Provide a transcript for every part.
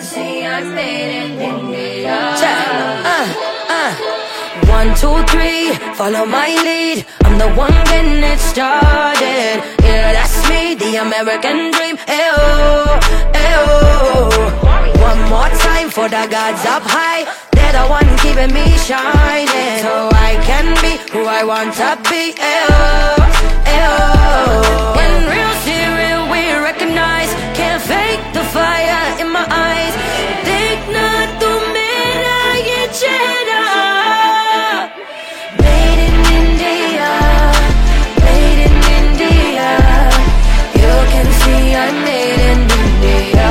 see I'm made in India. Check. 1, 2, 3, follow my lead. I'm the one getting it started. Yeah, that's me, the American dream. Ayo, ayo. One more time for the gods up high. They're the one keeping me shining, so I can be who I want to be. Ayo, ayo. When real see real, we recognize. Can't fake the fire in my eyes. Think not to me, I get cheddar. I'm made in India.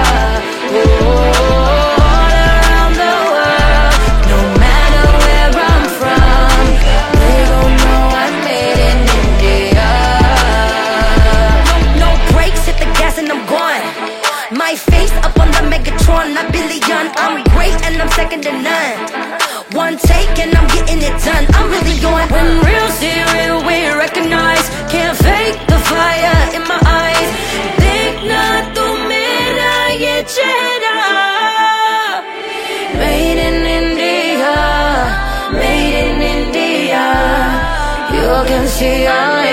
All around the world, no matter where I'm from, they gon' know I'm made in India. No brakes, hit the gas and I'm gone. My face up on the Megatron, a billion. I'm great and I'm second to none. One take and I'm getting it done. I'm really on. When real see real, we recognize. Can't fake the fire in my eyes. Not to me, I get cheddar. Made in India, made in India. You can see I'm